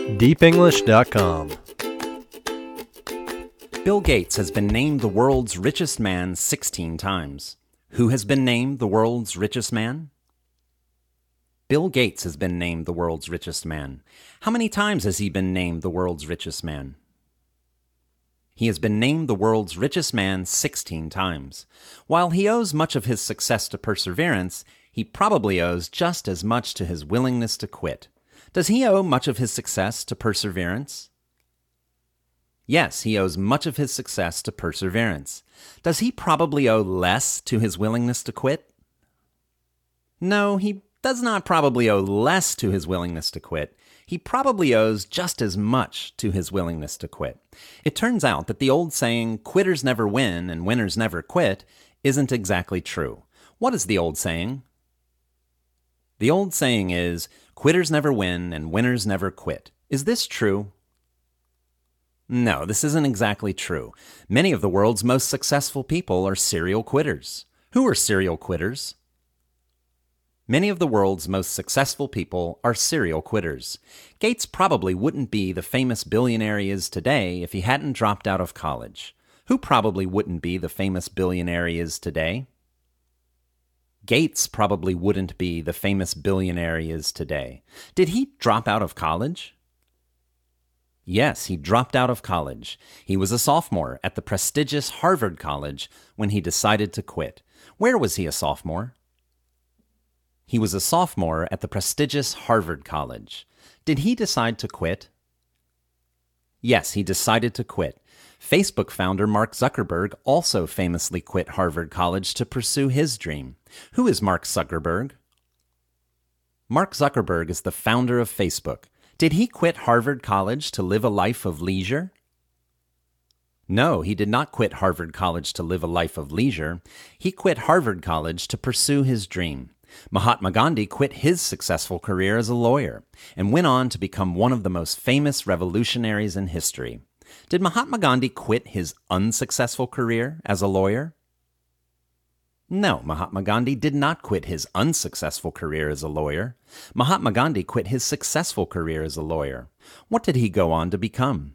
deepenglish.com. Bill Gates has been named the world's richest man 16 times. Who has been named the world's richest man? Bill Gates has been named the world's richest man. How many times has he been named the world's richest man? He has been named the world's richest man 16 times. While he owes much of his success to perseverance, he probably owes just as much to his willingness to quit. Does he owe much of his success to perseverance? Yes, he owes much of his success to perseverance. Does he probably owe less to his willingness to quit? No, he does not probably owe less to his willingness to quit. He probably owes just as much to his willingness to quit. It turns out that the old saying, quitters never win and winners never quit, isn't exactly true. What is the old saying? The old saying is, quitters never win and winners never quit. Is this true? No, this isn't exactly true. Many of the world's most successful people are serial quitters. Who are serial quitters? Many of the world's most successful people are serial quitters. Gates probably wouldn't be the famous billionaire he is today if he hadn't dropped out of college. Who probably wouldn't be the famous billionaire he is today? Gates probably wouldn't be the famous billionaire he is today. Did he drop out of college? Yes, he dropped out of college. He was a sophomore at the prestigious Harvard College when he decided to quit. Where was he a sophomore? He was a sophomore at the prestigious Harvard College. Did he decide to quit? Yes, he decided to quit. Facebook founder Mark Zuckerberg also famously quit Harvard College to pursue his dream. Who is Mark Zuckerberg? Mark Zuckerberg is the founder of Facebook. Did he quit Harvard College to live a life of leisure? No, he did not quit Harvard College to live a life of leisure. He quit Harvard College to pursue his dream. Mahatma Gandhi quit his successful career as a lawyer and went on to become one of the most famous revolutionaries in history. Did Mahatma Gandhi quit his unsuccessful career as a lawyer? No, Mahatma Gandhi did not quit his unsuccessful career as a lawyer. Mahatma Gandhi quit his successful career as a lawyer. What did he go on to become?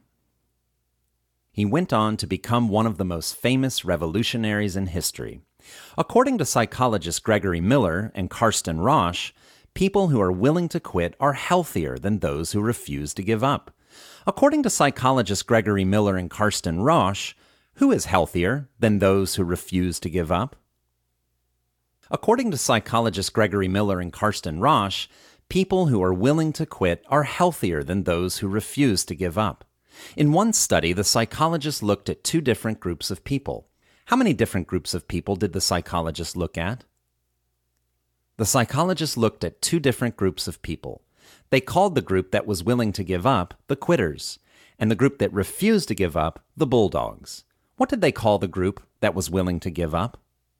He went on to become one of the most famous revolutionaries in history. According to psychologists Gregory Miller and Karsten Rosch, people who are willing to quit are healthier than those who refuse to give up. According to psychologists Gregory Miller and Karsten Rosch, who is healthier than those who refuse to give up? According to psychologists Gregory Miller and Karsten Rosch, people who are willing to quit are healthier than those who refuse to give up. In one study, the psychologists looked at two different groups of people. How many different groups of people did the psychologists look at? The psychologists looked at two different groups of people. They called the group that was willing to give up the quitters, and the group that refused to give up the bulldogs. What did they call the group that was willing to give up?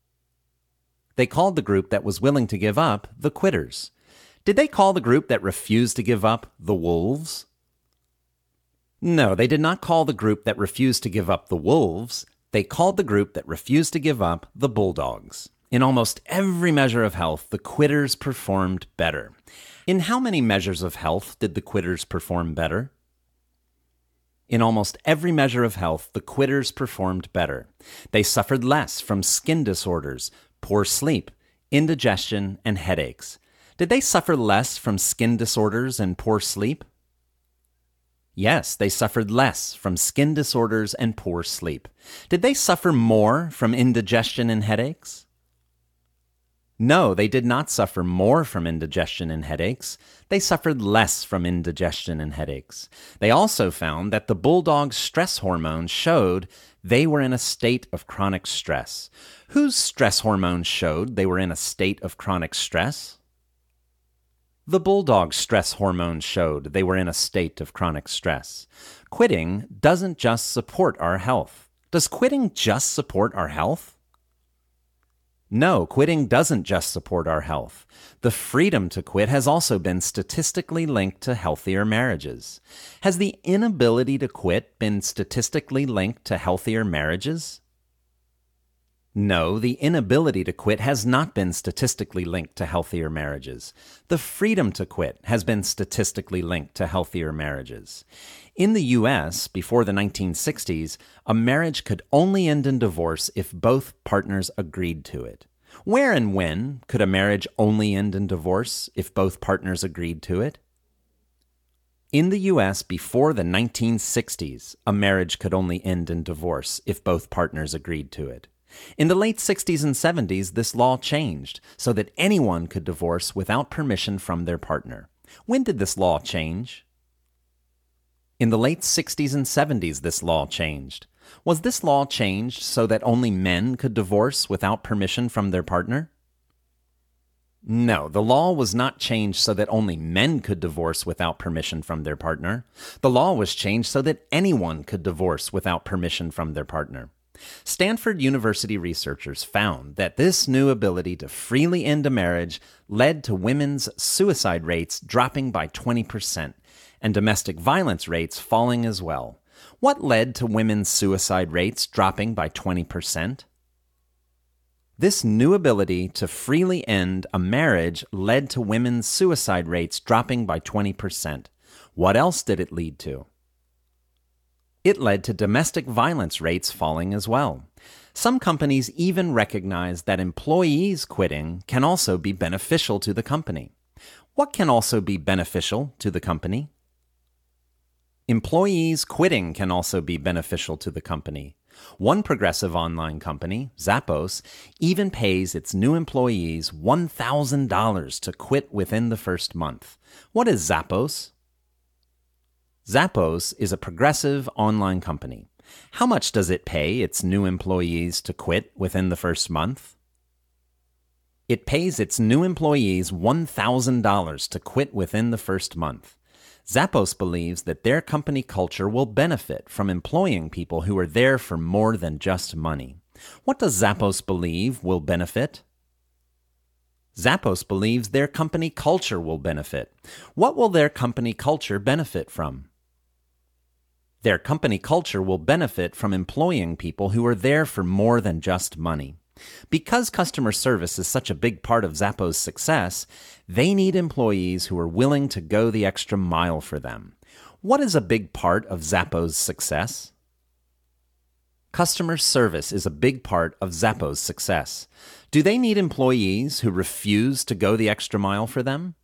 They called the group that was willing to give up the quitters. Did they call the group that refused to give up the wolves? No, they did not call the group that refused to give up the wolves. They called the group that refused to give up the bulldogs. In almost every measure of health, the quitters performed better. In how many measures of health did the quitters perform better? In almost every measure of health, the quitters performed better. They suffered less from skin disorders, poor sleep, indigestion, and headaches. Did they suffer less from skin disorders and poor sleep? Yes, they suffered less from skin disorders and poor sleep. Did they suffer more from indigestion and headaches? No, they did not suffer more from indigestion and headaches. They suffered less from indigestion and headaches. They also found that the bulldog's stress hormones showed they were in a state of chronic stress. Whose stress hormones showed they were in a state of chronic stress? The bulldog's stress hormones showed they were in a state of chronic stress. Quitting doesn't just support our health. Does quitting just support our health? No, quitting doesn't just support our health. The freedom to quit has also been statistically linked to healthier marriages. Has the inability to quit been statistically linked to healthier marriages? No, the inability to quit has not been statistically linked to healthier marriages. The freedom to quit has been statistically linked to healthier marriages. In the U.S., before the 1960s, a marriage could only end in divorce if both partners agreed to it. Where and when could a marriage only end in divorce if both partners agreed to it? In the U.S., before the 1960s, a marriage could only end in divorce if both partners agreed to it. In the late 60s and 70s, this law changed so that anyone could divorce without permission from their partner. When did this law change? In the late 60s and 70s, this law changed. Was this law changed so that only men could divorce without permission from their partner? No, the law was not changed so that only men could divorce without permission from their partner. The law was changed so that anyone could divorce without permission from their partner. Stanford University researchers found that this new ability to freely end a marriage led to women's suicide rates dropping by 20% and domestic violence rates falling as well. What led to women's suicide rates dropping by 20%? This new ability to freely end a marriage led to women's suicide rates dropping by 20%. What else did it lead to? It led to domestic violence rates falling as well. Some companies even recognize that employees quitting can also be beneficial to the company. What can also be beneficial to the company? Employees quitting can also be beneficial to the company. One progressive online company, Zappos, even pays its new employees $1,000 to quit within the first month. What is Zappos? Zappos is a progressive online company. How much does it pay its new employees to quit within the first month? It pays its new employees $1,000 to quit within the first month. Zappos believes that their company culture will benefit from employing people who are there for more than just money. What does Zappos believe will benefit? Zappos believes their company culture will benefit. What will their company culture benefit from? Their company culture will benefit from employing people who are there for more than just money. Because customer service is such a big part of Zappos' success, they need employees who are willing to go the extra mile for them. What is a big part of Zappos' success? Customer service is a big part of Zappos' success. Do they need employees who refuse to go the extra mile for them?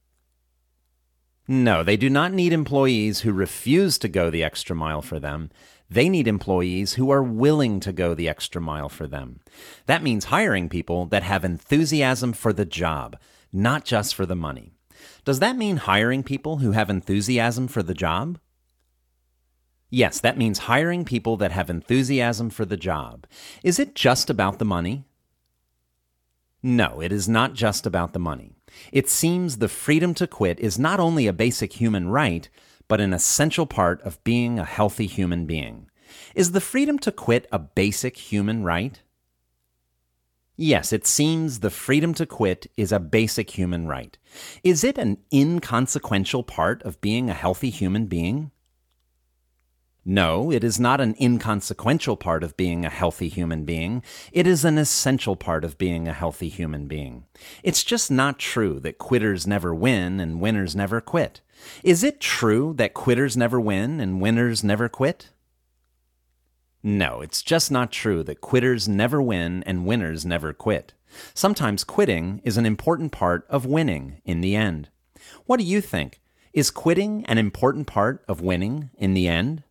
No, they do not need employees who refuse to go the extra mile for them. They need employees who are willing to go the extra mile for them. That means hiring people that have enthusiasm for the job, not just for the money. Does that mean hiring people who have enthusiasm for the job? Yes, that means hiring people that have enthusiasm for the job. Is it just about the money? No, it is not just about the money. It seems the freedom to quit is not only a basic human right, but an essential part of being a healthy human being. Is the freedom to quit a basic human right? Yes, it seems the freedom to quit is a basic human right. Is it an inconsequential part of being a healthy human being? No, it is not an inconsequential part of being a healthy human being. It is an essential part of being a healthy human being. It's just not true that quitters never win and winners never quit. Is it true that quitters never win and winners never quit? No, it's just not true that quitters never win and winners never quit. Sometimes quitting is an important part of winning in the end. What do you think? Is quitting an important part of winning in the end?